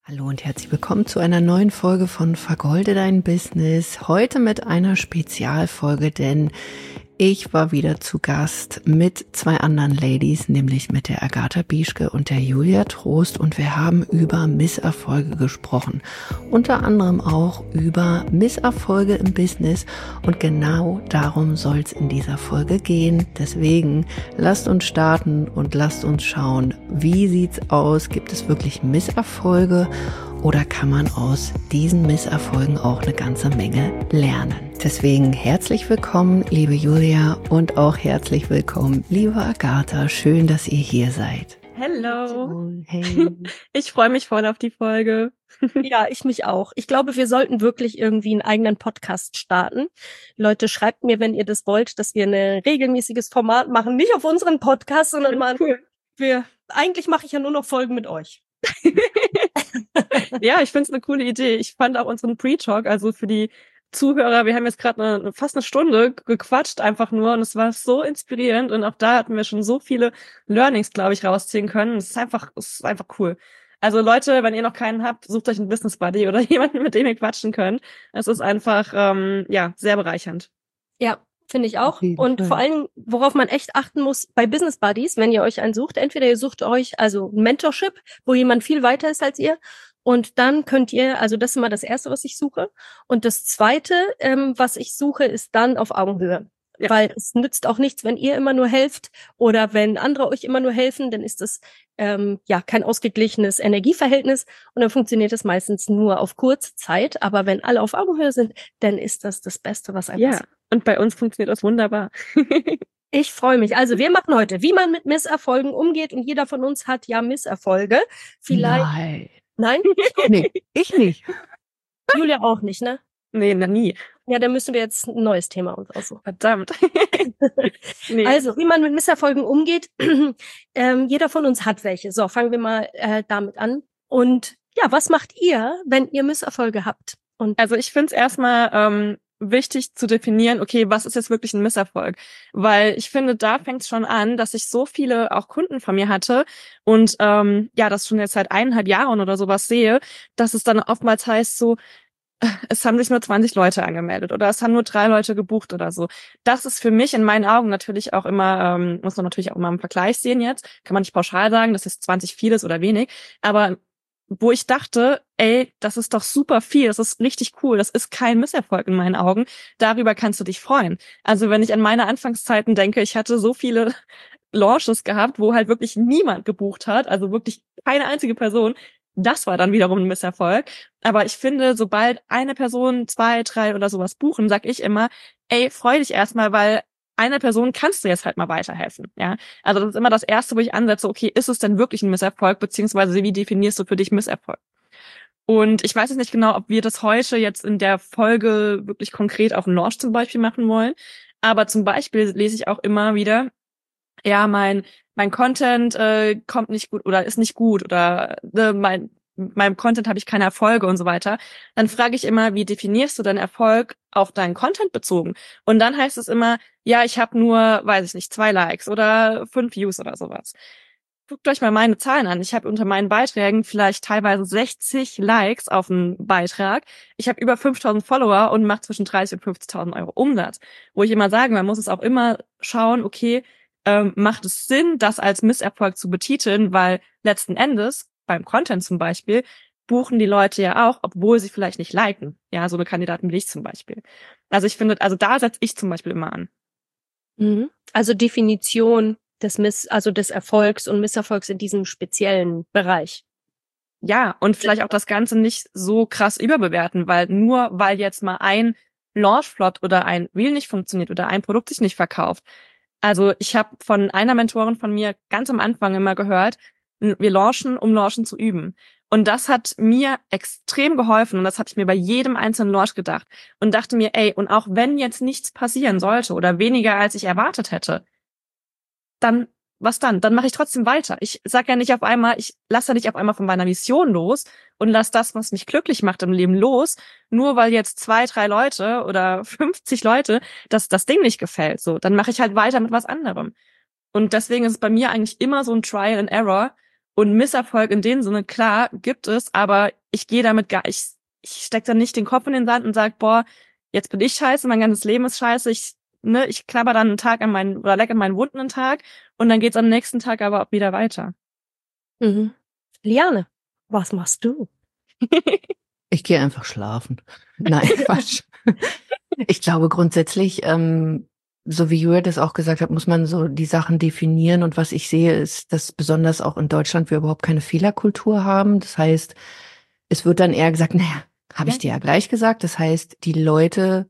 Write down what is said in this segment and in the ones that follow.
Hallo und herzlich willkommen zu einer neuen Folge von Vergolde dein Business. Heute mit einer Spezialfolge, denn ich war wieder zu Gast mit zwei anderen Ladies, nämlich mit der Agatha Bieschke und der Julia Trost, und wir haben über Misserfolge gesprochen. Unter anderem auch über Misserfolge im Business, und genau darum soll es in dieser Folge gehen. Deswegen lasst uns starten und lasst uns schauen, wie sieht's aus? Gibt es wirklich Misserfolge? Oder kann man aus diesen Misserfolgen auch eine ganze Menge lernen? Deswegen herzlich willkommen, liebe Julia, und auch herzlich willkommen, liebe Agatha. Schön, dass ihr hier seid. Hello. Hey. Ich freue mich voll auf die Folge. Ja, ich mich auch. Ich glaube, wir sollten wirklich irgendwie einen eigenen Podcast starten. Leute, schreibt mir, wenn ihr das wollt, dass wir ein regelmäßiges Format machen. Nicht auf unseren Podcast, sondern mal Cool. Eigentlich mache ich ja nur noch Folgen mit euch. Ja, ich finde es eine coole Idee. Ich fand auch unseren Pre-Talk, also für die Zuhörer, wir haben jetzt gerade fast eine Stunde gequatscht einfach nur, und es war so inspirierend, und auch da hatten wir schon so viele Learnings, glaube ich, rausziehen können. Es ist einfach cool. Also Leute, wenn ihr noch keinen habt, sucht euch einen Business Buddy oder jemanden, mit dem ihr quatschen könnt. Es ist einfach sehr bereichernd. Ja, finde ich auch. Auf jeden Und Fall. vor allem, worauf man echt achten muss bei Business Buddies, wenn ihr euch einen sucht, entweder ihr sucht euch also ein Mentorship, wo jemand viel weiter ist als ihr, und dann könnt ihr, also das ist immer das Erste, was ich suche. Und das Zweite, was ich suche, ist dann auf Augenhöhe. Ja. Weil es nützt auch nichts, wenn ihr immer nur helft oder wenn andere euch immer nur helfen, dann ist das kein ausgeglichenes Energieverhältnis, und dann funktioniert es meistens nur auf kurze Zeit. Aber wenn alle auf Augenhöhe sind, dann ist das das Beste, was einem Ja, passiert. und bei uns funktioniert das wunderbar. Ich freue mich. Also wir machen heute, wie man mit Misserfolgen umgeht, und jeder von uns hat ja Misserfolge. Vielleicht. Nein. Nein? Nee, ich nicht. Julia auch nicht, ne? Nee, na nie. Ja, dann müssen wir jetzt ein neues Thema uns aussuchen. Verdammt. Nee. Also, wie man mit Misserfolgen umgeht, jeder von uns hat welche. So, fangen wir mal damit an. Und ja, was macht ihr, wenn ihr Misserfolge habt? Und Also ich finde es erstmal wichtig zu definieren, okay, was ist jetzt wirklich ein Misserfolg? Weil ich finde, da fängt es schon an, dass ich so viele auch Kunden von mir hatte und das schon jetzt seit 1,5 Jahren oder sowas sehe, dass es dann oftmals heißt so, es haben sich nur 20 Leute angemeldet oder es haben nur 3 Leute gebucht oder so. Das ist für mich in meinen Augen natürlich auch immer, muss man natürlich auch immer im Vergleich sehen jetzt. Kann man nicht pauschal sagen, dass es 20 viel ist oder wenig. Aber wo ich dachte, ey, das ist doch super viel, das ist richtig cool, das ist kein Misserfolg in meinen Augen. Darüber kannst du dich freuen. Also wenn ich an meine Anfangszeiten denke, ich hatte so viele Launches gehabt, wo halt wirklich niemand gebucht hat, also wirklich keine einzige Person. Das war dann wiederum ein Misserfolg. Aber ich finde, sobald eine Person 2, 3 oder sowas buchen, sag ich immer, ey, freu dich erstmal, weil einer Person kannst du jetzt halt mal weiterhelfen, ja. Also das ist immer das Erste, wo ich ansetze, okay, ist es denn wirklich ein Misserfolg, beziehungsweise wie definierst du für dich Misserfolg? Und ich weiß jetzt nicht genau, ob wir das heute jetzt in der Folge wirklich konkret auf den Launch zum Beispiel machen wollen, aber zum Beispiel lese ich auch immer wieder, ja, mein Content kommt nicht gut oder ist nicht gut oder meinem Content habe ich keine Erfolge und so weiter, dann frage ich immer, wie definierst du deinen Erfolg auf deinen Content bezogen? Und dann heißt es immer, ja, ich habe nur, weiß ich nicht, 2 Likes oder 5 Views oder sowas. Guckt euch mal meine Zahlen an. Ich habe unter meinen Beiträgen vielleicht teilweise 60 Likes auf einen Beitrag. Ich habe über 5.000 Follower und mache zwischen 30.000 und 50.000 Euro Umsatz. Wo ich immer sage, man muss es auch immer schauen, okay, macht es Sinn, das als Misserfolg zu betiteln, weil letzten Endes, beim Content zum Beispiel, buchen die Leute ja auch, obwohl sie vielleicht nicht liken. Ja, so eine Kandidatin wie ich zum Beispiel. Also ich finde, also da setze ich zum Beispiel immer an. also Definition des Erfolgs und Misserfolgs in diesem speziellen Bereich. Ja, und vielleicht auch das Ganze nicht so krass überbewerten, weil jetzt mal ein Launchflop oder ein Reel nicht funktioniert oder ein Produkt sich nicht verkauft. Also ich habe von einer Mentorin von mir ganz am Anfang immer gehört, wir launchen, um launchen zu üben. Und das hat mir extrem geholfen, und das habe ich mir bei jedem einzelnen Launch gedacht und dachte mir, ey, und auch wenn jetzt nichts passieren sollte oder weniger als ich erwartet hätte, dann was dann? Dann mache ich trotzdem weiter. Ich sag ja nicht auf einmal, ich lasse ja nicht auf einmal von meiner Mission los und lasse das, was mich glücklich macht im Leben, los, nur weil jetzt 2, 3 Leute oder 50 Leute das Ding nicht gefällt. So, dann mache ich halt weiter mit was anderem. Und deswegen ist es bei mir eigentlich immer so ein Trial and Error und Misserfolg in dem Sinne, klar, gibt es, aber ich gehe damit ich stecke dann nicht den Kopf in den Sand und sage, boah, jetzt bin ich scheiße, mein ganzes Leben ist scheiße, ich knabber dann einen Tag oder leck an meinen Wunden einen Tag und dann geht's am nächsten Tag aber auch wieder weiter. Mhm. Liane, was machst du? Ich gehe einfach schlafen. Nein, Quatsch. Ich glaube grundsätzlich, so wie Julia das auch gesagt hat, muss man so die Sachen definieren. Und was ich sehe, ist, dass besonders auch in Deutschland wir überhaupt keine Fehlerkultur haben. Das heißt, es wird dann eher gesagt, naja, habe ich dir ja gleich gesagt. Das heißt, die Leute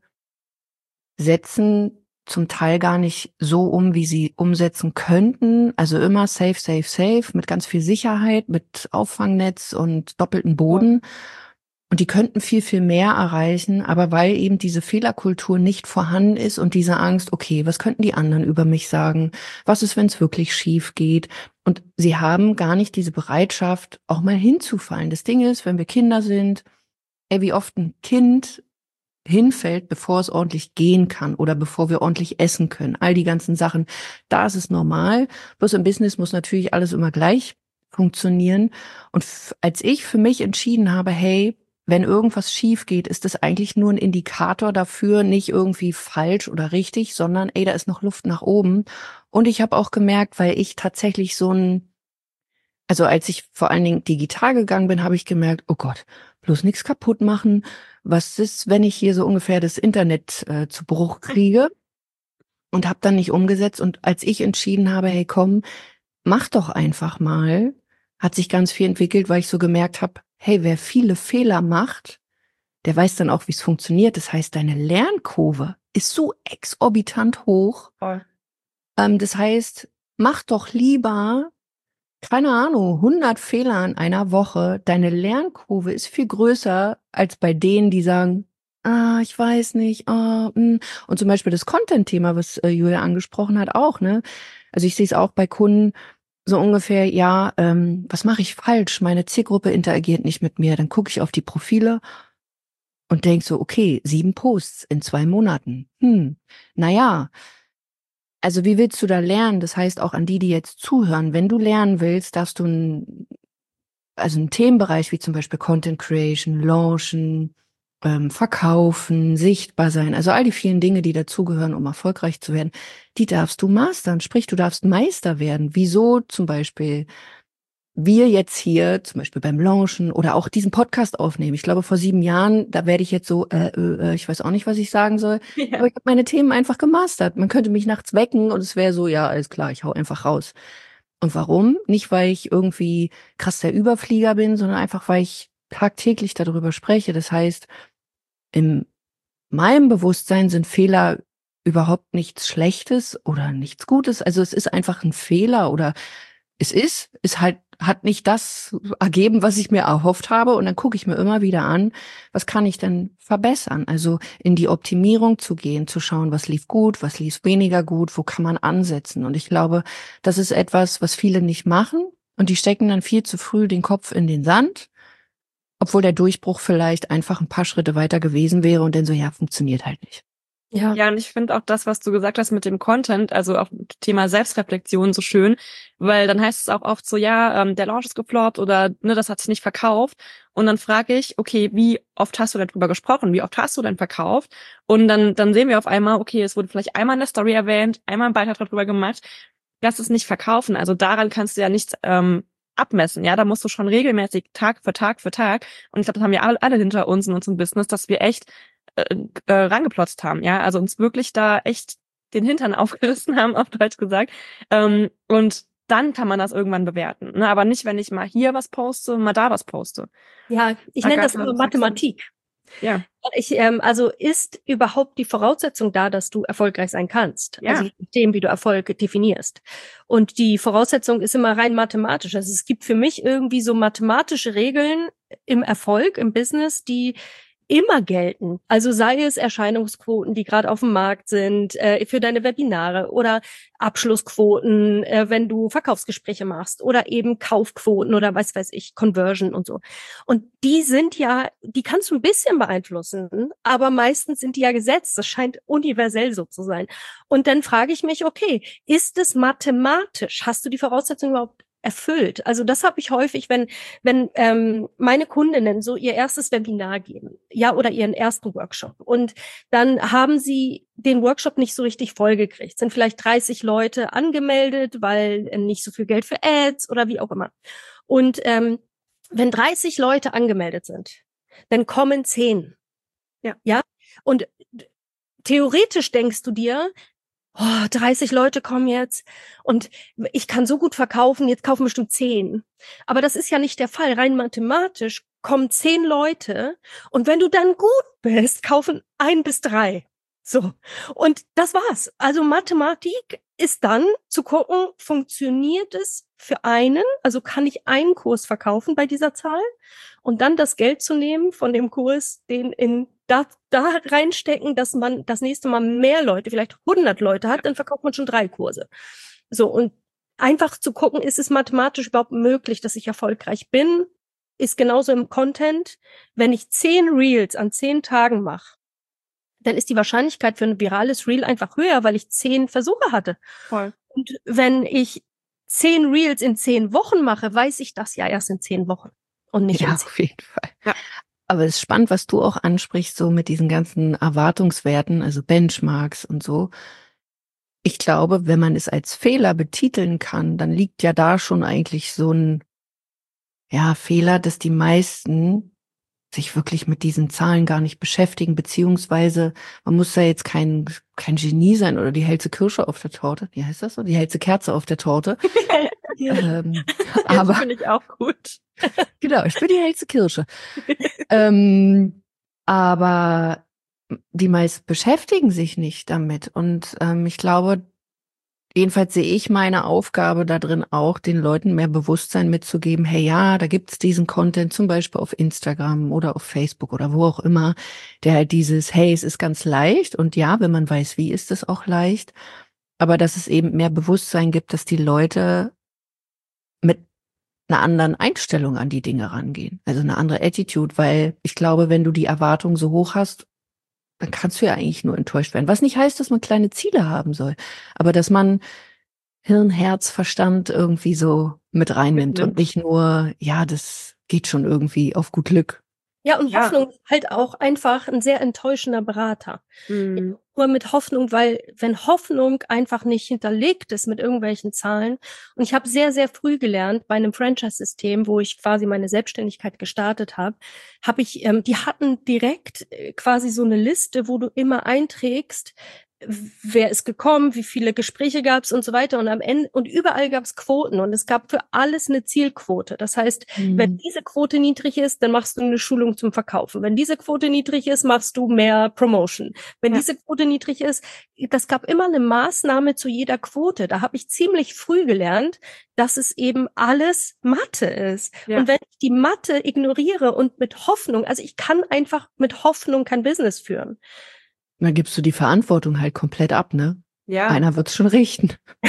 setzen zum Teil gar nicht so wie sie umsetzen könnten. Also immer safe, safe, safe, mit ganz viel Sicherheit, mit Auffangnetz und doppelten Boden. Und die könnten viel, viel mehr erreichen, aber weil eben diese Fehlerkultur nicht vorhanden ist und diese Angst, okay, was könnten die anderen über mich sagen? Was ist, wenn es wirklich schief geht? Und sie haben gar nicht diese Bereitschaft, auch mal hinzufallen. Das Ding ist, wenn wir Kinder sind, wie oft ein Kind hinfällt, bevor es ordentlich gehen kann oder bevor wir ordentlich essen können. All die ganzen Sachen, da ist es normal. Bloß im Business muss natürlich alles immer gleich funktionieren. Und als ich für mich entschieden habe, hey, wenn irgendwas schief geht, ist das eigentlich nur ein Indikator dafür, nicht irgendwie falsch oder richtig, sondern da ist noch Luft nach oben. Und ich habe auch gemerkt, weil ich tatsächlich also als ich vor allen Dingen digital gegangen bin, habe ich gemerkt, oh Gott, bloß nichts kaputt machen. Was ist, wenn ich hier so ungefähr das Internet zu Bruch kriege? Und habe dann nicht umgesetzt. Und als ich entschieden habe, hey komm, mach doch einfach mal, hat sich ganz viel entwickelt, weil ich so gemerkt habe, hey, wer viele Fehler macht, der weiß dann auch, wie es funktioniert. Das heißt, deine Lernkurve ist so exorbitant hoch. Voll. Das heißt, mach doch lieber, keine Ahnung, 100 Fehler in einer Woche. Deine Lernkurve ist viel größer als bei denen, die sagen, ich weiß nicht. Und zum Beispiel das Content-Thema, was Julia angesprochen hat, auch, ne? Also ich sehe es auch bei Kunden, so ungefähr, ja, was mache ich falsch? Meine Zielgruppe interagiert nicht mit mir. Dann gucke ich auf die Profile und denk so, okay, 7 Posts in 2 Monaten. Naja, also wie willst du da lernen? Das heißt auch an die jetzt zuhören, wenn du lernen willst, darfst du einen Themenbereich wie zum Beispiel Content Creation, Launchen, verkaufen, sichtbar sein, also all die vielen Dinge, die dazugehören, um erfolgreich zu werden, die darfst du mastern. Sprich, du darfst Meister werden. Wieso zum Beispiel wir jetzt hier, zum Beispiel beim Launchen oder auch diesen Podcast aufnehmen. Ich glaube, vor 7 Jahren, da werde ich jetzt so, ich weiß auch nicht, was ich sagen soll, Ja. aber ich habe meine Themen einfach gemastert. Man könnte mich nachts wecken und es wäre so, ja, alles klar, ich hau einfach raus. Und warum? Nicht, weil ich irgendwie krass der Überflieger bin, sondern einfach, weil ich tagtäglich darüber spreche. Das heißt, in meinem Bewusstsein sind Fehler überhaupt nichts Schlechtes oder nichts Gutes. Also es ist einfach ein Fehler oder es hat nicht das ergeben, was ich mir erhofft habe. Und dann gucke ich mir immer wieder an, was kann ich denn verbessern? Also in die Optimierung zu gehen, zu schauen, was lief gut, was lief weniger gut, wo kann man ansetzen? Und ich glaube, das ist etwas, was viele nicht machen. Und die stecken dann viel zu früh den Kopf in den Sand, obwohl der Durchbruch vielleicht einfach ein paar Schritte weiter gewesen wäre und dann so, ja, funktioniert halt nicht. Ja. Ja, und ich finde auch das, was du gesagt hast mit dem Content, also auch Thema Selbstreflexion so schön, weil dann heißt es auch oft so, ja, der Launch ist gefloppt oder ne, das hat sich nicht verkauft. Und dann frage ich, okay, wie oft hast du denn drüber gesprochen? Wie oft hast du denn verkauft? Und dann sehen wir auf einmal, okay, es wurde vielleicht einmal in der Story erwähnt, einmal ein Beitrag darüber gemacht. Das ist nicht verkaufen. Also daran kannst du ja nichts abmessen. Ja, da musst du schon regelmäßig Tag für Tag für Tag. Und ich glaube, das haben wir alle hinter uns in unserem Business, dass wir echt rangeplotzt haben, ja, also uns wirklich da echt den Hintern aufgerissen haben, auf Deutsch gesagt, und dann kann man das irgendwann bewerten, ne? Aber nicht, wenn ich mal hier was poste, mal da was poste. Ja, ich nenne das immer Mathematik. Ja. Also ist überhaupt die Voraussetzung da, dass du erfolgreich sein kannst? Ja. Also mit dem, wie du Erfolg definierst. Und die Voraussetzung ist immer rein mathematisch. Also es gibt für mich irgendwie so mathematische Regeln im Erfolg, im Business, die immer gelten. Also sei es Erscheinungsquoten, die gerade auf dem Markt sind, für deine Webinare oder Abschlussquoten, wenn du Verkaufsgespräche machst oder eben Kaufquoten oder was weiß ich, Conversion und so. Und die sind ja, die kannst du ein bisschen beeinflussen, aber meistens sind die ja gesetzt. Das scheint universell so zu sein. Und dann frage ich mich, okay, ist es mathematisch? Hast du die Voraussetzung überhaupt erfüllt. Also das habe ich häufig, wenn meine Kundinnen so ihr erstes Webinar geben, ja, oder ihren ersten Workshop. Und dann haben sie den Workshop nicht so richtig vollgekriegt. Sind vielleicht 30 Leute angemeldet, weil nicht so viel Geld für Ads oder wie auch immer. Und wenn 30 Leute angemeldet sind, dann kommen 10. Ja. Und theoretisch denkst du dir, 30 Leute kommen jetzt und ich kann so gut verkaufen, jetzt kaufen bestimmt 10. Aber das ist ja nicht der Fall. Rein mathematisch kommen 10 Leute und wenn du dann gut bist, kaufen 1 bis 3. So. Und das war's. Also Mathematik ist dann zu gucken, funktioniert es für einen? Also kann ich einen Kurs verkaufen bei dieser Zahl? Und dann das Geld zu nehmen von dem Kurs, den in da reinstecken, dass man das nächste Mal mehr Leute, vielleicht 100 Leute hat, dann verkauft man schon 3 Kurse. So, und einfach zu gucken, ist es mathematisch überhaupt möglich, dass ich erfolgreich bin, ist genauso im Content. Wenn ich 10 Reels an 10 Tagen mache, dann ist die Wahrscheinlichkeit für ein virales Reel einfach höher, weil ich 10 Versuche hatte. Voll. Und wenn ich 10 Reels in 10 Wochen mache, weiß ich das ja erst in 10 Wochen und nicht in 10. Auf jeden Fall. Ja. Aber es ist spannend, was du auch ansprichst, so mit diesen ganzen Erwartungswerten, also Benchmarks und so. Ich glaube, wenn man es als Fehler betiteln kann, dann liegt ja da schon eigentlich so ein Fehler, dass die meisten sich wirklich mit diesen Zahlen gar nicht beschäftigen, beziehungsweise man muss da jetzt kein Genie sein oder die hellste Kirsche auf der Torte. Wie heißt das so? Die hellste Kerze auf der Torte. Aber finde ich auch gut. Genau, ich bin die hellste Kirsche. Aber die meisten beschäftigen sich nicht damit. Und ich glaube, jedenfalls sehe ich meine Aufgabe da drin auch, den Leuten mehr Bewusstsein mitzugeben, hey ja, da gibt's diesen Content, zum Beispiel auf Instagram oder auf Facebook oder wo auch immer, der halt dieses, hey, es ist ganz leicht und ja, wenn man weiß, wie, ist es auch leicht, aber dass es eben mehr Bewusstsein gibt, dass die Leute mit einer anderen Einstellung an die Dinge rangehen, also eine andere Attitude, weil ich glaube, wenn du die Erwartung so hoch hast, dann kannst du ja eigentlich nur enttäuscht werden. Was nicht heißt, dass man kleine Ziele haben soll, aber dass man Hirn, Herz, Verstand irgendwie so mit reinnimmt und nicht nur, ja, das geht schon irgendwie auf gut Glück. Ja, und Hoffnung ist halt auch einfach ein sehr enttäuschender Berater. Mhm. Nur mit Hoffnung, weil wenn Hoffnung einfach nicht hinterlegt ist mit irgendwelchen Zahlen, und ich habe sehr, sehr früh gelernt bei einem Franchise-System, wo ich quasi meine Selbstständigkeit gestartet habe, die hatten direkt quasi so eine Liste, wo du immer einträgst, wer ist gekommen, wie viele Gespräche gab es und so weiter. Und am Ende, und überall gab es Quoten und es gab für alles eine Zielquote. Das heißt, wenn diese Quote niedrig ist, dann machst du eine Schulung zum Verkaufen. Wenn diese Quote niedrig ist, machst du mehr Promotion. Wenn diese Quote niedrig ist, das gab immer eine Maßnahme zu jeder Quote. Da habe ich ziemlich früh gelernt, dass es eben alles Mathe ist. Ja. Und wenn ich die Mathe ignoriere und mit Hoffnung, also ich kann einfach mit Hoffnung kein Business führen. Dann gibst du die Verantwortung halt komplett ab, ne? Ja. Einer wird's schon richten.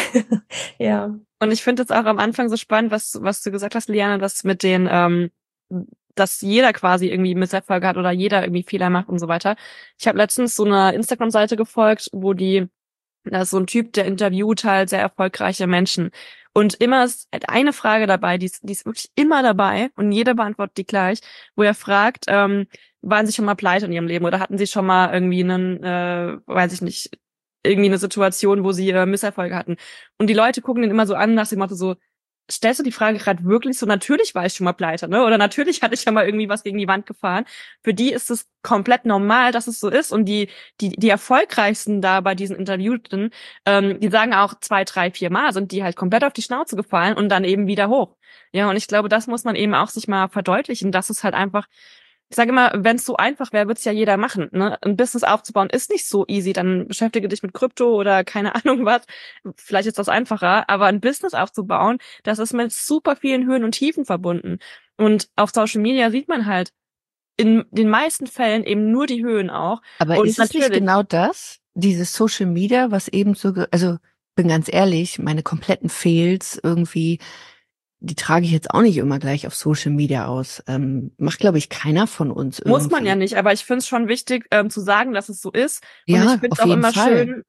Ja. Und ich finde es auch am Anfang so spannend, was du gesagt hast, Liane, was mit den, dass jeder quasi irgendwie Misserfolge hat oder jeder irgendwie Fehler macht und so weiter. Ich habe letztens so eine Instagram-Seite gefolgt, da ist so ein Typ, der interviewt halt sehr erfolgreiche Menschen. Und immer ist halt eine Frage dabei, die ist wirklich immer dabei und jeder beantwortet die gleich, wo er fragt, waren Sie schon mal pleite in Ihrem Leben oder hatten Sie schon mal irgendwie weiß ich nicht, irgendwie eine Situation, wo Sie Misserfolge hatten? Und die Leute gucken den immer so an, nach dem Motto so, stellst du die Frage gerade wirklich so, natürlich war ich schon mal pleite, ne? Oder natürlich hatte ich ja mal irgendwie was gegen die Wand gefahren. Für die ist es komplett normal, dass es so ist. Und die erfolgreichsten da bei diesen Interviewten, die sagen auch 2, 3, 4 Mal, sind die halt komplett auf die Schnauze gefallen und dann eben wieder hoch. Ja, und ich glaube, das muss man eben auch sich mal verdeutlichen, dass es halt einfach, ich sage immer, wenn es so einfach wäre, würde es ja jeder machen. Ne? Ein Business aufzubauen ist nicht so easy. Dann beschäftige dich mit Krypto oder keine Ahnung was. Vielleicht ist das einfacher. Aber ein Business aufzubauen, das ist mit super vielen Höhen und Tiefen verbunden. Und auf Social Media sieht man halt in den meisten Fällen eben nur die Höhen auch. Aber und ist es nicht genau das, dieses Social Media, was eben so, also bin ganz ehrlich, meine kompletten Fails irgendwie, die trage ich jetzt auch nicht immer gleich auf Social Media aus. Macht, glaube ich, keiner von uns irgendwie. Muss man ja nicht, aber ich finde es schon wichtig, zu sagen, dass es so ist. Und ja, ich finde es auf auch jeden immer Fall. schön,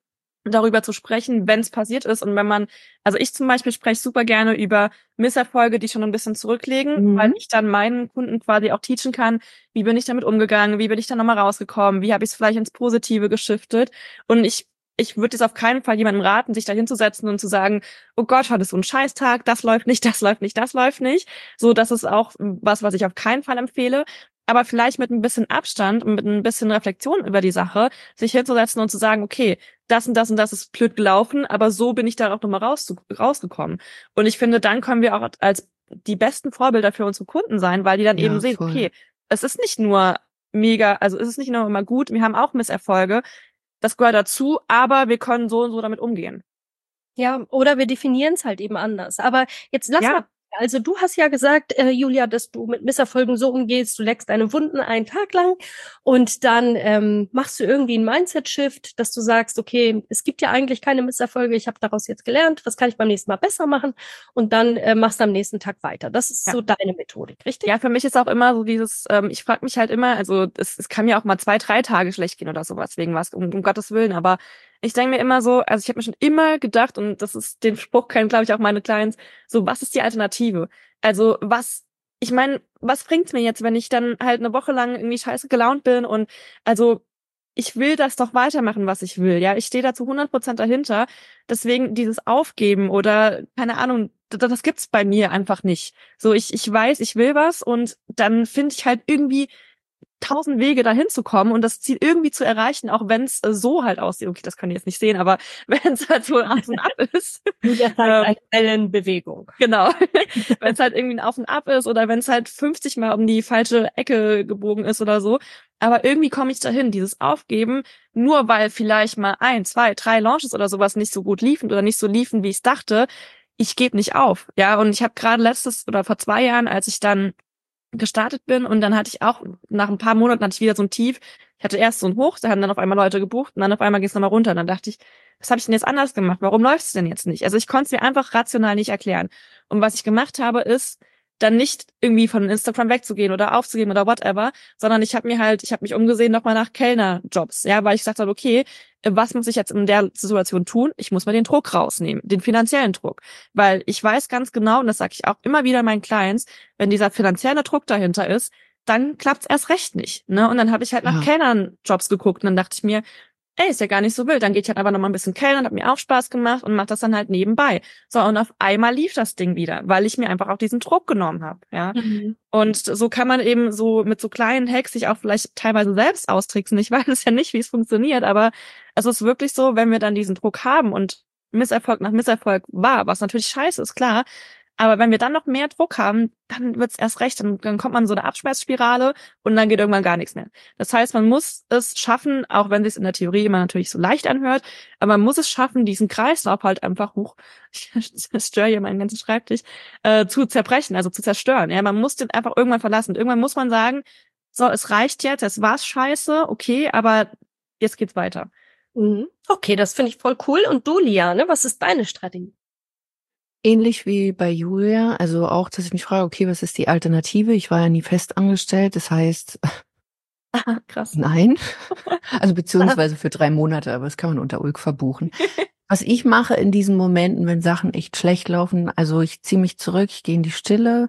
darüber zu sprechen, wenn es passiert ist. Und wenn man, also ich zum Beispiel spreche super gerne über Misserfolge, die schon ein bisschen zurücklegen, weil ich dann meinen Kunden quasi auch teachen kann, wie bin ich damit umgegangen, wie bin ich da nochmal rausgekommen, wie habe ich es vielleicht ins Positive geschiftet. Und ich würde jetzt auf keinen Fall jemandem raten, sich da hinzusetzen und zu sagen, oh Gott, heute ist so ein Scheißtag, das läuft nicht, das läuft nicht, das läuft nicht. So, das ist auch was ich auf keinen Fall empfehle. Aber vielleicht mit ein bisschen Abstand und mit ein bisschen Reflexion über die Sache, sich hinzusetzen und zu sagen, okay, das und das und das ist blöd gelaufen, aber so bin ich da auch nochmal rausgekommen. Und ich finde, dann können wir auch als die besten Vorbilder für unsere Kunden sein, weil die dann eben sehen, voll. okay, es ist nicht nur mega, also es ist nicht nur immer gut, wir haben auch Misserfolge, das gehört dazu, aber wir können so und so damit umgehen. Ja, oder wir definieren es halt eben anders. Aber jetzt lass mal, also du hast ja gesagt, Julia, dass du mit Misserfolgen so umgehst, du leckst deine Wunden einen Tag lang und dann machst du irgendwie einen Mindset-Shift, dass du sagst, okay, es gibt ja eigentlich keine Misserfolge, ich habe daraus jetzt gelernt, was kann ich beim nächsten Mal besser machen und dann machst du am nächsten Tag weiter. Das ist so deine Methodik, richtig? Ja, für mich ist auch immer so dieses, ich frage mich halt immer, also es kann mir auch mal 2, 3 Tage schlecht gehen oder sowas, wegen was, um Gottes Willen, aber ich denke mir immer so, also ich habe mir schon immer gedacht, und das ist, den Spruch kennen, glaube ich, auch meine Clients, so, was ist die Alternative? Also ich meine, was bringt's mir jetzt, wenn ich dann halt eine Woche lang irgendwie scheiße gelaunt bin und also ich will das doch weitermachen, was ich will, ja, ich stehe da zu 100% dahinter, deswegen dieses Aufgeben oder, keine Ahnung, das gibt's bei mir einfach nicht. So, ich weiß, ich will was und dann finde ich halt irgendwie 1000 Wege dahin zu kommen und das Ziel irgendwie zu erreichen, auch wenn es so halt aussieht. Okay, das könnt ihr jetzt nicht sehen, aber wenn es halt so auf und ab ist. Julia zeigt eine Wellenbewegung. Genau. Wenn es halt irgendwie ein Auf und Ab ist oder wenn es halt 50 Mal um die falsche Ecke gebogen ist oder so. Aber irgendwie komme ich dahin, dieses Aufgeben, nur weil vielleicht mal 1, 2, 3 Launches oder sowas nicht so gut liefen oder nicht so liefen, wie ich es dachte. Ich gebe nicht auf. Ja, und ich habe gerade letztes oder vor 2 Jahren, als ich dann gestartet bin und dann hatte ich auch, nach ein paar Monaten hatte ich wieder so ein Tief. Ich hatte erst so ein Hoch, da haben dann auf einmal Leute gebucht und dann auf einmal ging es nochmal runter. Und dann dachte ich, was habe ich denn jetzt anders gemacht? Warum läuft es denn jetzt nicht? Also ich konnte es mir einfach rational nicht erklären. Und was ich gemacht habe, ist, dann nicht irgendwie von Instagram wegzugehen oder aufzugeben oder whatever, sondern ich habe mich umgesehen nochmal nach Kellnerjobs, ja, weil ich gesagt habe, okay, was muss ich jetzt in der Situation tun? Ich muss mal den Druck rausnehmen, den finanziellen Druck, weil ich weiß ganz genau, und das sage ich auch immer wieder meinen Clients, wenn dieser finanzielle Druck dahinter ist, dann klappt's erst recht nicht, ne? Und dann habe ich halt nach Kellnerjobs geguckt und dann dachte ich mir, ey, ist ja gar nicht so wild. Dann geht ich halt einfach noch mal ein bisschen kellnern, hat mir auch Spaß gemacht und macht das dann halt nebenbei. So, und auf einmal lief das Ding wieder, weil ich mir einfach auch diesen Druck genommen habe, ja. Und so kann man eben so mit so kleinen Hacks sich auch vielleicht teilweise selbst austricksen. Ich weiß es ja nicht, wie es funktioniert, aber es ist wirklich so, wenn wir dann diesen Druck haben und Misserfolg nach Misserfolg war, was natürlich scheiße ist, klar, aber wenn wir dann noch mehr Druck haben, dann wird's erst recht, dann kommt man in so eine Abspeisspirale und dann geht irgendwann gar nichts mehr. Das heißt, man muss es schaffen, auch wenn es in der Theorie immer natürlich so leicht anhört, aber man muss es schaffen, diesen Kreislauf halt einfach ich störe hier meinen ganzen Schreibtisch, zu zerbrechen, also zu zerstören. Ja, man muss den einfach irgendwann verlassen. Und irgendwann muss man sagen, so, es reicht jetzt, es war's scheiße, okay, aber jetzt geht's weiter. Okay, das finde ich voll cool. Und du, Liane, was ist deine Strategie? Ähnlich wie bei Julia, also auch, dass ich mich frage, okay, was ist die Alternative? Ich war ja nie fest angestellt, das heißt, krass. Nein, also beziehungsweise für 3 Monate, aber das kann man unter Ulk verbuchen. Was ich mache in diesen Momenten, wenn Sachen echt schlecht laufen, also ich ziehe mich zurück, ich gehe in die Stille,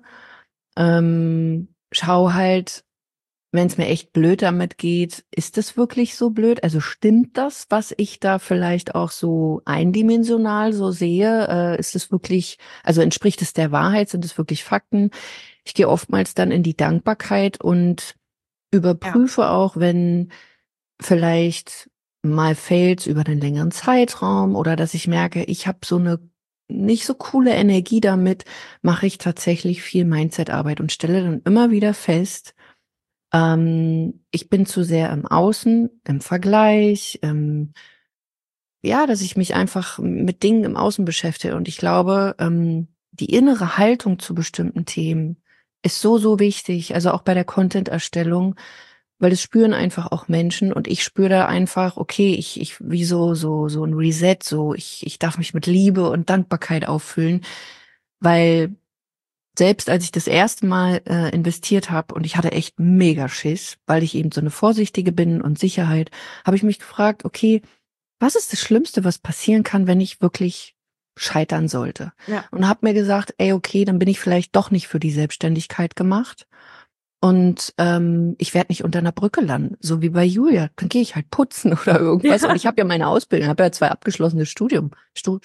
schau halt, wenn es mir echt blöd damit geht, ist das wirklich so blöd? Also stimmt das, was ich da vielleicht auch so eindimensional so sehe? Ist es wirklich, also entspricht es der Wahrheit? Sind es wirklich Fakten? Ich gehe oftmals dann in die Dankbarkeit und überprüfe auch, wenn vielleicht mal Fails über einen längeren Zeitraum oder dass ich merke, ich habe so eine nicht so coole Energie damit, mache ich tatsächlich viel Mindset-Arbeit und stelle dann immer wieder fest, ich bin zu sehr im Außen, im Vergleich, dass ich mich einfach mit Dingen im Außen beschäftige. Und ich glaube, die innere Haltung zu bestimmten Themen ist so, so wichtig. Also auch bei der Content-Erstellung, weil es spüren einfach auch Menschen und ich spüre da einfach, okay, ich wie so ein Reset, ich darf mich mit Liebe und Dankbarkeit auffüllen, weil selbst als ich das erste Mal investiert habe und ich hatte echt mega Schiss, weil ich eben so eine Vorsichtige bin und Sicherheit, habe ich mich gefragt, okay, was ist das Schlimmste, was passieren kann, wenn ich wirklich scheitern sollte? Ja. Und habe mir gesagt, ey, okay, dann bin ich vielleicht doch nicht für die Selbstständigkeit gemacht. Und ich werde nicht unter einer Brücke landen, so wie bei Julia. Dann gehe ich halt putzen oder irgendwas. Ja. Und ich habe ja meine Ausbildung, habe ja 2 abgeschlossene Studiums.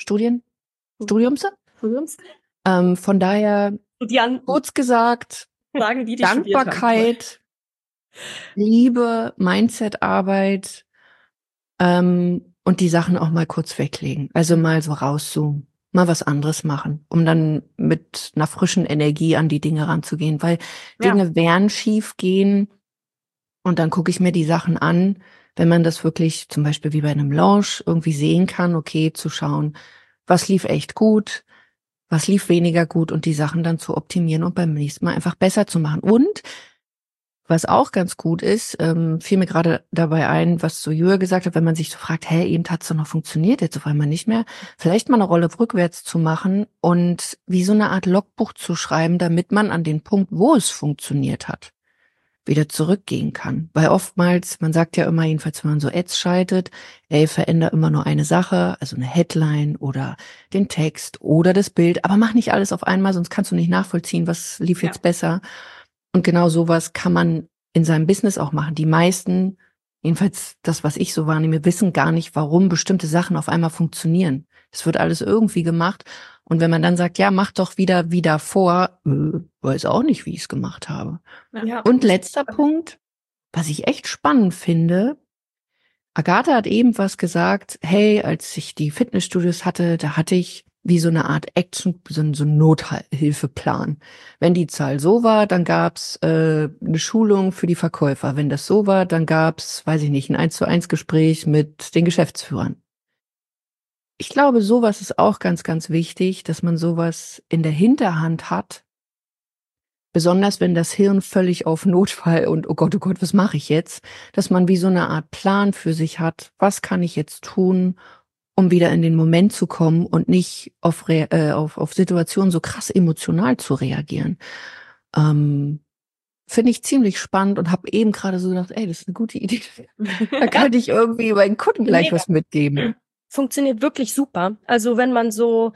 Von daher, kurz gesagt, Sagen die Dankbarkeit, Liebe, Mindsetarbeit und die Sachen auch mal kurz weglegen. Also mal so rauszoomen, mal was anderes machen, um dann mit einer frischen Energie an die Dinge ranzugehen. Weil Dinge werden schief gehen und dann gucke ich mir die Sachen an, wenn man das wirklich zum Beispiel wie bei einem Launch irgendwie sehen kann, okay, zu schauen, was lief echt gut, was lief weniger gut und die Sachen dann zu optimieren und beim nächsten Mal einfach besser zu machen. Und was auch ganz gut ist, fiel mir gerade dabei ein, was so Julia gesagt hat, wenn man sich so fragt, eben hat's doch noch funktioniert, jetzt auf einmal nicht mehr, vielleicht mal eine Rolle rückwärts zu machen und wie so eine Art Logbuch zu schreiben, damit man an den Punkt, wo es funktioniert hat, wieder zurückgehen kann. Weil oftmals, man sagt ja immer, jedenfalls wenn man so Ads schaltet, veränder immer nur eine Sache, also eine Headline oder den Text oder das Bild, aber mach nicht alles auf einmal, sonst kannst du nicht nachvollziehen, was lief jetzt besser. Und genau sowas kann man in seinem Business auch machen. Die meisten, jedenfalls das, was ich so wahrnehme, wissen gar nicht, warum bestimmte Sachen auf einmal funktionieren. Es wird alles irgendwie gemacht. Und wenn man dann sagt, ja, mach doch wieder wie davor, weiß auch nicht, wie ich es gemacht habe. Ja. Und letzter Punkt, was ich echt spannend finde, Agatha hat eben was gesagt, hey, als ich die Fitnessstudios hatte, da hatte ich wie so eine Art Action, so ein Nothilfeplan. Wenn die Zahl so war, dann gab's eine Schulung für die Verkäufer. Wenn das so war, dann gab's, weiß ich nicht, ein 1:1 Gespräch mit den Geschäftsführern. Ich glaube, sowas ist auch ganz, ganz wichtig, dass man sowas in der Hinterhand hat. Besonders wenn das Hirn völlig auf Notfall und oh Gott, was mache ich jetzt? Dass man wie so eine Art Plan für sich hat. Was kann ich jetzt tun, um wieder in den Moment zu kommen und nicht auf Situationen so krass emotional zu reagieren. Finde ich ziemlich spannend und habe eben gerade so gedacht, das ist eine gute Idee. Da kann ich irgendwie meinen Kunden gleich was mitgeben. Funktioniert wirklich super. Also wenn man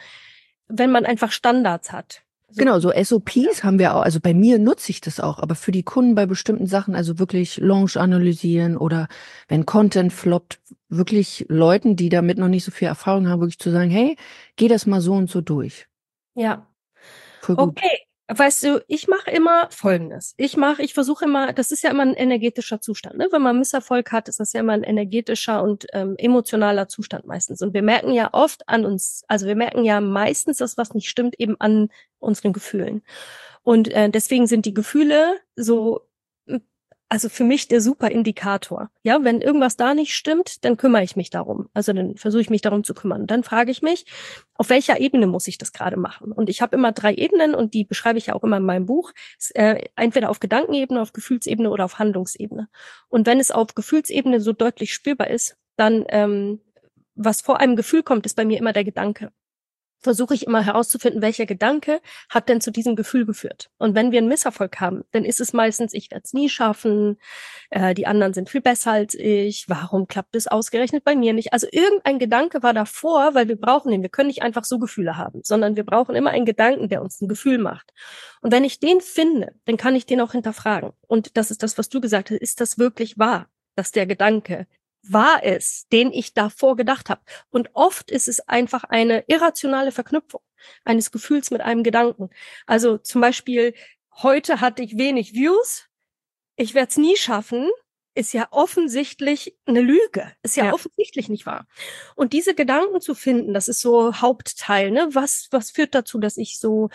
einfach Standards hat. Genau, so SOPs haben wir auch, also bei mir nutze ich das auch, aber für die Kunden bei bestimmten Sachen, also wirklich Launch analysieren oder wenn Content floppt, wirklich Leuten, die damit noch nicht so viel Erfahrung haben, wirklich zu sagen, hey, geh das mal so und so durch. Ja. Voll gut. Okay. Weißt du, ich mache immer Folgendes. Ich versuche immer, das ist ja immer ein energetischer Zustand. Ne? Wenn man Misserfolg hat, ist das ja immer ein energetischer und emotionaler Zustand meistens. Und wir merken ja oft an uns, also wir merken ja meistens, dass was nicht stimmt, eben an unseren Gefühlen. Und deswegen sind die Gefühle so, also für mich der super Indikator. Ja, wenn irgendwas da nicht stimmt, dann kümmere ich mich darum. Also dann versuche ich mich darum zu kümmern. Und dann frage ich mich, auf welcher Ebene muss ich das gerade machen? Und ich habe immer 3 Ebenen und die beschreibe ich ja auch immer in meinem Buch. Entweder auf Gedankenebene, auf Gefühlsebene oder auf Handlungsebene. Und wenn es auf Gefühlsebene so deutlich spürbar ist, dann was vor einem Gefühl kommt, ist bei mir immer der Gedanke. Versuche ich immer herauszufinden, welcher Gedanke hat denn zu diesem Gefühl geführt. Und wenn wir einen Misserfolg haben, dann ist es meistens, ich werde es nie schaffen, die anderen sind viel besser als ich, warum klappt es ausgerechnet bei mir nicht? Also irgendein Gedanke war davor, weil wir brauchen den. Wir können nicht einfach so Gefühle haben, sondern wir brauchen immer einen Gedanken, der uns ein Gefühl macht. Und wenn ich den finde, dann kann ich den auch hinterfragen. Und das ist das, was du gesagt hast. Ist das wirklich wahr, dass der Gedanke war es, den ich davor gedacht habe. Und oft ist es einfach eine irrationale Verknüpfung eines Gefühls mit einem Gedanken. Also zum Beispiel, heute hatte ich wenig Views, ich werde es nie schaffen, ist ja offensichtlich eine Lüge, ist ja offensichtlich nicht wahr. Und diese Gedanken zu finden, das ist so Hauptteil, ne? Was führt dazu, dass ich so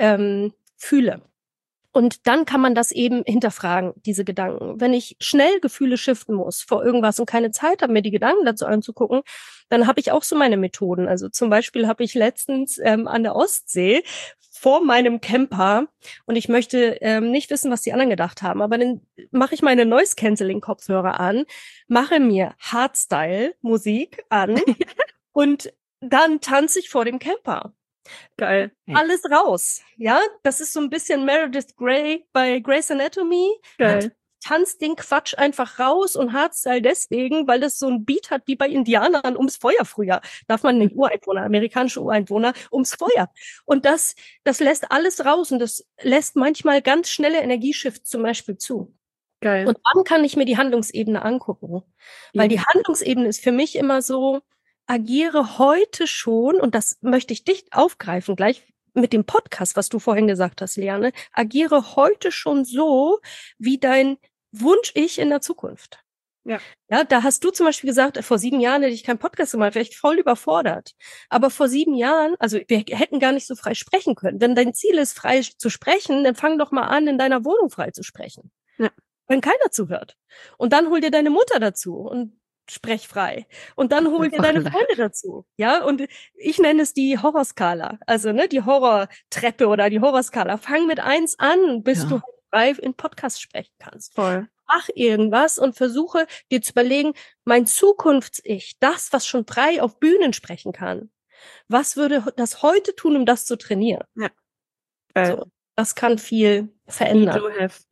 fühle? Und dann kann man das eben hinterfragen, diese Gedanken. Wenn ich schnell Gefühle shiften muss vor irgendwas und keine Zeit habe, mir die Gedanken dazu anzugucken, dann habe ich auch so meine Methoden. Also zum Beispiel habe ich letztens an der Ostsee vor meinem Camper und ich möchte nicht wissen, was die anderen gedacht haben, aber dann mache ich meine Noise-Canceling-Kopfhörer an, mache mir Hardstyle-Musik an und dann tanze ich vor dem Camper. Geil. Alles raus. Ja, das ist so ein bisschen Meredith Grey bei Grey's Anatomy. Geil. tanzt den Quatsch einfach raus und Hardstyle deswegen, weil das so ein Beat hat wie bei Indianern ums Feuer früher. Darf man nicht Ureinwohner, amerikanische Ureinwohner ums Feuer. Und das lässt alles raus und das lässt manchmal ganz schnelle Energieshifts zum Beispiel zu. Geil. Und dann kann ich mir die Handlungsebene angucken. Weil die Handlungsebene ist für mich immer so, agiere heute schon, und das möchte ich dich aufgreifen, gleich mit dem Podcast, was du vorhin gesagt hast, Liane, agiere heute schon so, wie dein Wunsch-Ich in der Zukunft. Ja, da hast du zum Beispiel gesagt, vor 7 Jahren hätte ich keinen Podcast gemacht, wäre ich voll überfordert. Aber vor 7 Jahren, also wir hätten gar nicht so frei sprechen können. Wenn dein Ziel ist, frei zu sprechen, dann fang doch mal an, in deiner Wohnung frei zu sprechen. Ja. Wenn keiner zuhört. Und dann hol dir deine Mutter dazu und sprech frei. Und dann hol dir deine Freunde dazu. Ja, und ich nenne es die Horrorskala. Also, die Horrortreppe oder die Horrorskala. Fang mit 1 an, bis du frei in Podcast sprechen kannst. Voll. Mach irgendwas und versuche dir zu überlegen, mein Zukunfts-Ich, das, was schon frei auf Bühnen sprechen kann, was würde das heute tun, um das zu trainieren? Ja. So, das kann viel verändern.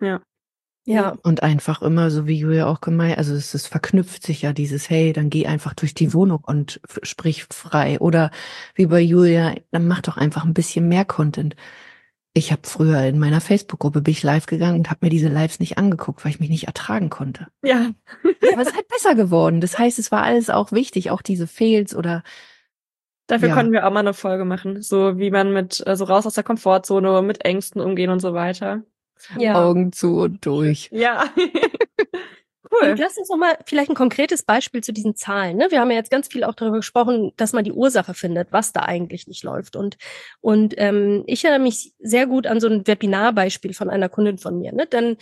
Ja. Und einfach immer, so wie Julia auch gemeint, also es verknüpft sich ja dieses, hey, dann geh einfach durch die Wohnung und sprich frei. Oder wie bei Julia, dann mach doch einfach ein bisschen mehr Content. Ich habe früher in meiner Facebook-Gruppe bin ich live gegangen und habe mir diese Lives nicht angeguckt, weil ich mich nicht ertragen konnte. Ja. Aber es ist halt besser geworden. Das heißt, es war alles auch wichtig, auch diese Fails oder Dafür konnten wir auch mal eine Folge machen, so wie man mit so raus aus der Komfortzone, mit Ängsten umgehen und so weiter. Ja. Augen zu und durch. Ja. Cool. Und lass uns noch mal vielleicht ein konkretes Beispiel zu diesen Zahlen. Ne? Wir haben ja jetzt ganz viel auch darüber gesprochen, dass man die Ursache findet, was da eigentlich nicht läuft. Und ich erinnere mich sehr gut an so ein Webinarbeispiel von einer Kundin von mir. Ne? Dann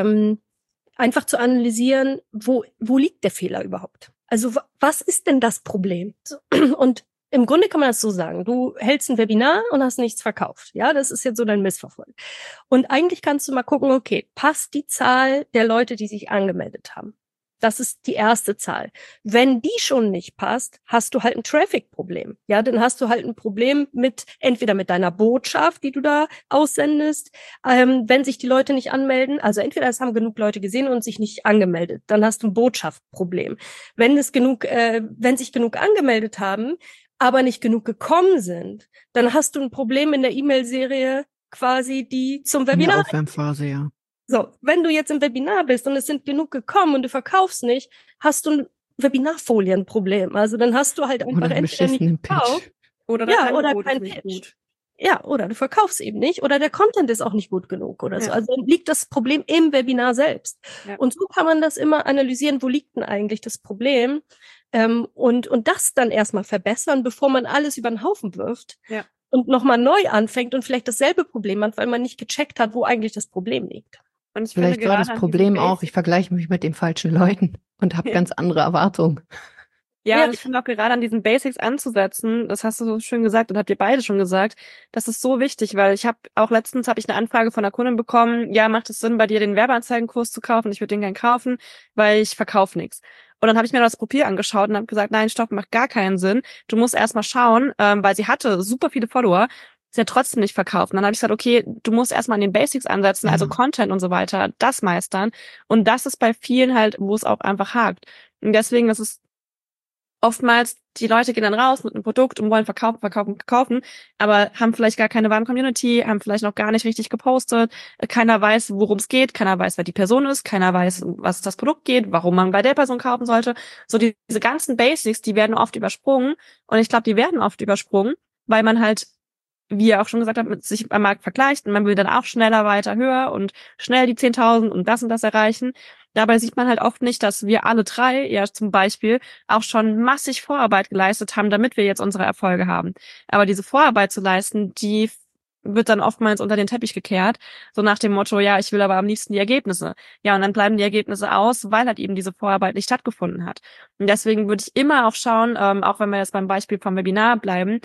einfach zu analysieren, wo liegt der Fehler überhaupt? Also was ist denn das Problem? Und im Grunde kann man das so sagen, du hältst ein Webinar und hast nichts verkauft. Ja, das ist jetzt so dein Missverfolg. Und eigentlich kannst du mal gucken, okay, passt die Zahl der Leute, die sich angemeldet haben? Das ist die erste Zahl. Wenn die schon nicht passt, hast du halt ein Traffic-Problem. Ja, dann hast du halt ein Problem entweder mit deiner Botschaft, die du da aussendest, wenn sich die Leute nicht anmelden. Also entweder es haben genug Leute gesehen und sich nicht angemeldet. Dann hast du ein Botschaftproblem. Wenn sich genug angemeldet haben, aber nicht genug gekommen sind, dann hast du ein Problem in der E-Mail-Serie quasi, die zum Webinar. In der Aufwärmphase, ja. So, wenn du jetzt im Webinar bist und es sind genug gekommen und du verkaufst nicht, hast du ein Webinarfolienproblem. Also dann hast du halt einfach entweder nicht verkauft oder kein Pitch. Ja, oder du verkaufst eben nicht oder der Content ist auch nicht gut genug oder so. Also dann liegt das Problem im Webinar selbst. Ja. Und so kann man das immer analysieren, wo liegt denn eigentlich das Problem? Und das dann erstmal verbessern, bevor man alles über den Haufen wirft und nochmal neu anfängt und vielleicht dasselbe Problem hat, weil man nicht gecheckt hat, wo eigentlich das Problem liegt. Und ich vielleicht war das Problem auch, ich vergleiche mich mit den falschen Leuten und habe ganz andere Erwartungen. Ja, und ich finde auch gerade an diesen Basics anzusetzen, das hast du so schön gesagt und habt ihr beide schon gesagt, das ist so wichtig, weil letztens habe ich eine Anfrage von einer Kundin bekommen, ja, macht es Sinn, bei dir den Werbeanzeigenkurs zu kaufen? Ich würde den gern kaufen, weil ich verkaufe nichts. Und dann habe ich mir das Profil angeschaut und habe gesagt, nein, stopp, macht gar keinen Sinn. Du musst erstmal schauen, weil sie hatte super viele Follower, sie hat trotzdem nicht verkauft. Und dann habe ich gesagt, okay, du musst erstmal an den Basics ansetzen, also Content und so weiter, das meistern. Und das ist bei vielen halt, wo es auch einfach hakt. Und deswegen ist es oftmals, die Leute gehen dann raus mit einem Produkt und wollen verkaufen, aber haben vielleicht gar keine warme Community, haben vielleicht noch gar nicht richtig gepostet, keiner weiß, worum es geht, keiner weiß, wer die Person ist, keiner weiß, was das Produkt geht, warum man bei der Person kaufen sollte. So diese ganzen Basics, die werden oft übersprungen und ich glaube, die werden oft übersprungen, weil man halt, wie ihr auch schon gesagt habt, mit sich am Markt vergleicht und man will dann auch schneller, weiter, höher und schnell die 10.000 und das erreichen. Dabei sieht man halt oft nicht, dass wir alle 3 ja zum Beispiel auch schon massig Vorarbeit geleistet haben, damit wir jetzt unsere Erfolge haben. Aber diese Vorarbeit zu leisten, die wird dann oftmals unter den Teppich gekehrt, so nach dem Motto, ja, ich will aber am liebsten die Ergebnisse. Ja, und dann bleiben die Ergebnisse aus, weil halt eben diese Vorarbeit nicht stattgefunden hat. Und deswegen würde ich immer auch schauen, auch wenn wir jetzt beim Beispiel vom Webinar bleiben,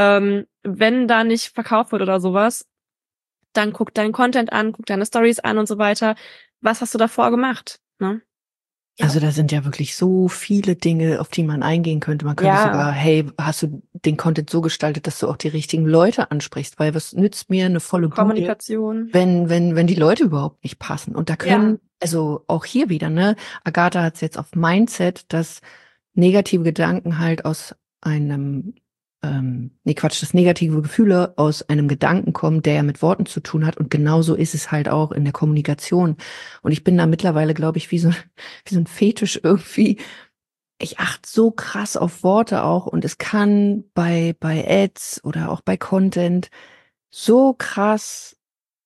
wenn da nicht verkauft wird oder sowas, dann guck deinen Content an, guck deine Stories an und so weiter. Was hast du davor gemacht? Ne? Ja. Also da sind ja wirklich so viele Dinge, auf die man eingehen könnte. Man könnte sogar, hey, hast du den Content so gestaltet, dass du auch die richtigen Leute ansprichst? Weil was nützt mir eine volle Kommunikation, Bude, wenn die Leute überhaupt nicht passen? Und da können Also auch hier wieder, ne? Agatha hat es jetzt auf Mindset, dass negative Gedanken halt aus einem, dass negative Gefühle aus einem Gedanken kommen, der ja mit Worten zu tun hat. Und genauso ist es halt auch in der Kommunikation. Und ich bin da mittlerweile, glaube ich, wie so ein Fetisch irgendwie. Ich achte so krass auf Worte auch. Und es kann bei Ads oder auch bei Content so krass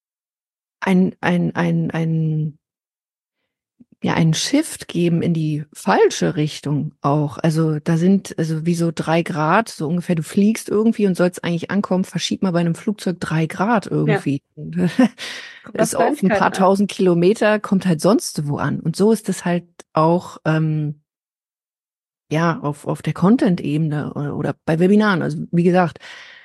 einen Shift geben in die falsche Richtung auch. Also da sind also wie so 3 Grad, so ungefähr, du fliegst irgendwie und sollst eigentlich ankommen, verschiebt mal bei einem Flugzeug 3 Grad irgendwie. Ja. Ist auf ein paar tausend Kilometer, kommt halt sonst wo an. Und so ist es halt auch auf der Content-Ebene oder bei Webinaren. Also wie gesagt,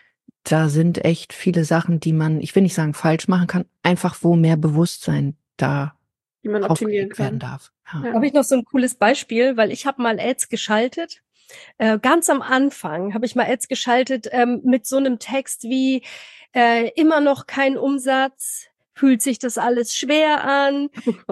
da sind echt viele Sachen, die man, ich will nicht sagen falsch machen kann, einfach wo mehr Bewusstsein da die man optimieren werden darf. Ja. Habe ich noch so ein cooles Beispiel, weil ich habe mal Ads geschaltet. Ganz am Anfang habe ich mal Ads geschaltet mit so einem Text wie immer noch kein Umsatz, fühlt sich das alles schwer an.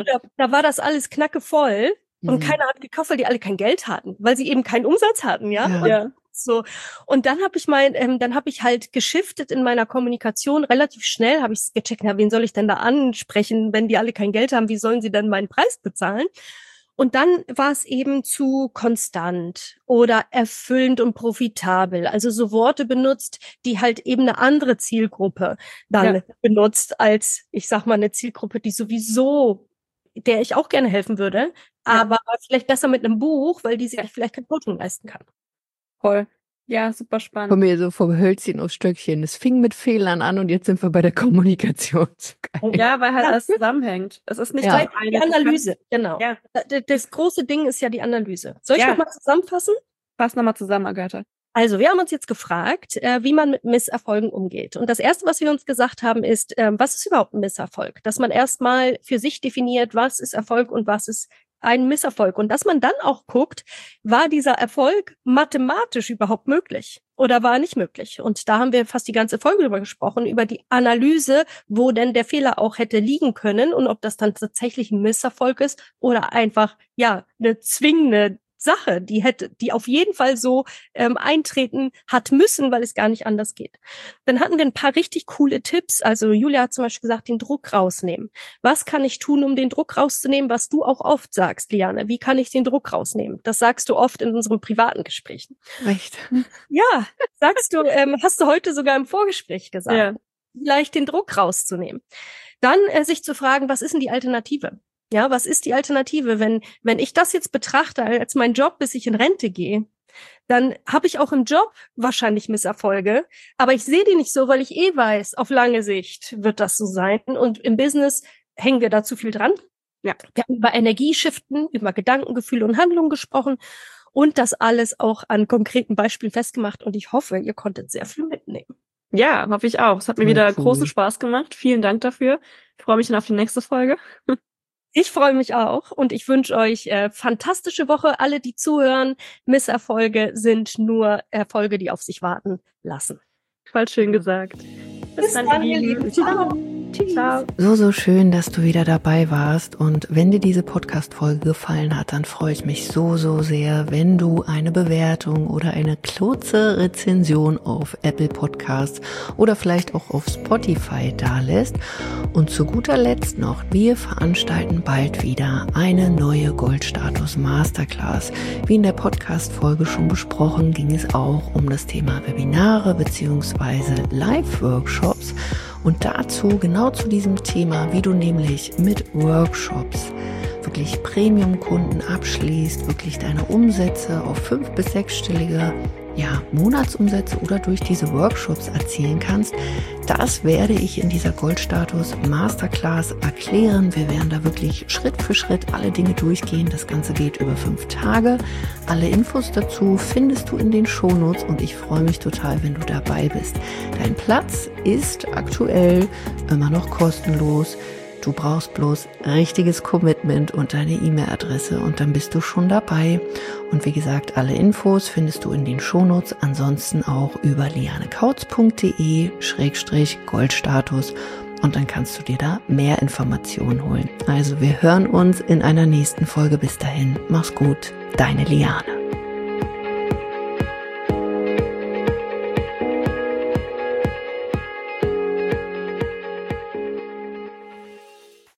Da war das alles knackevoll und keiner hat gekauft, weil die alle kein Geld hatten, weil sie eben keinen Umsatz hatten, ja. So. Und dann habe ich halt geschiftet in meiner Kommunikation relativ schnell, habe ich gecheckt, wen soll ich denn da ansprechen, wenn die alle kein Geld haben, wie sollen sie denn meinen Preis bezahlen? Und dann war es eben zu konstant oder erfüllend und profitabel. Also so Worte benutzt, die halt eben eine andere Zielgruppe dann benutzt als, ich sag mal, eine Zielgruppe, die sowieso, der ich auch gerne helfen würde, aber vielleicht besser mit einem Buch, weil die sich vielleicht kein Coaching leisten kann. Voll. Ja, super spannend. Von mir so vom Hölzchen aufs Stöckchen. Es fing mit Fehlern an und jetzt sind wir bei der Kommunikation. Ja, weil halt alles zusammenhängt. Es ist nicht die Analyse, genau. Ja. Das große Ding ist ja die Analyse. Soll ich nochmal zusammenfassen? Fass nochmal zusammen, Agatha. Also, wir haben uns jetzt gefragt, wie man mit Misserfolgen umgeht. Und das Erste, was wir uns gesagt haben, ist, was ist überhaupt ein Misserfolg? Dass man erstmal für sich definiert, was ist Erfolg und was ist ein Misserfolg. Und dass man dann auch guckt, war dieser Erfolg mathematisch überhaupt möglich oder war er nicht möglich? Und da haben wir fast die ganze Folge drüber gesprochen, über die Analyse, wo denn der Fehler auch hätte liegen können und ob das dann tatsächlich ein Misserfolg ist oder einfach, eine zwingende Sache, die auf jeden Fall so eintreten hat müssen, weil es gar nicht anders geht. Dann hatten wir ein paar richtig coole Tipps. Also Julia hat zum Beispiel gesagt, den Druck rausnehmen. Was kann ich tun, um den Druck rauszunehmen, was du auch oft sagst, Liane? Wie kann ich den Druck rausnehmen? Das sagst du oft in unseren privaten Gesprächen. Echt? Ja, sagst du, hast du heute sogar im Vorgespräch gesagt. Ja. Vielleicht den Druck rauszunehmen. Dann sich zu fragen, was ist denn die Alternative? Ja, was ist die Alternative? Wenn ich das jetzt betrachte als mein Job, bis ich in Rente gehe, dann habe ich auch im Job wahrscheinlich Misserfolge, aber ich sehe die nicht so, weil ich weiß, auf lange Sicht wird das so sein. Und im Business hängen wir da zu viel dran. Ja. Wir haben über Energieshiften, über Gedanken, Gefühle und Handlungen gesprochen und das alles auch an konkreten Beispielen festgemacht. Und ich hoffe, ihr konntet sehr viel mitnehmen. Ja, hoffe ich auch. Es hat mir wieder großen Spaß gemacht. Vielen Dank dafür. Ich freue mich schon auf die nächste Folge. Ich freue mich auch und ich wünsche euch fantastische Woche. Alle, die zuhören, Misserfolge sind nur Erfolge, die auf sich warten lassen. Voll schön gesagt. Bis dann, ihr Lieben. Ciao. Ciao. So schön, dass du wieder dabei warst. Und wenn dir diese Podcast-Folge gefallen hat, dann freue ich mich so sehr, wenn du eine Bewertung oder eine kurze Rezension auf Apple Podcasts oder vielleicht auch auf Spotify dalässt. Und zu guter Letzt noch, wir veranstalten bald wieder eine neue Goldstatus Masterclass. Wie in der Podcast-Folge schon besprochen, ging es auch um das Thema Webinare bzw. Live-Workshops. Und dazu, genau zu diesem Thema, wie du nämlich mit Workshops wirklich Premium-Kunden abschließt, wirklich deine Umsätze auf 5- bis 6-stellige Monatsumsätze oder durch diese Workshops erzielen kannst, das werde ich in dieser Goldstatus Masterclass erklären. Wir werden da wirklich Schritt für Schritt alle Dinge durchgehen. Das Ganze geht über 5 Tage. Alle Infos dazu findest du in den Shownotes und ich freue mich total, wenn du dabei bist. Dein Platz ist aktuell immer noch kostenlos. Du brauchst bloß richtiges Commitment und deine E-Mail-Adresse und dann bist du schon dabei. Und wie gesagt, alle Infos findest du in den Shownotes, ansonsten auch über lianekautz.de/Goldstatus und dann kannst du dir da mehr Informationen holen. Also wir hören uns in einer nächsten Folge. Bis dahin, mach's gut, deine Liane.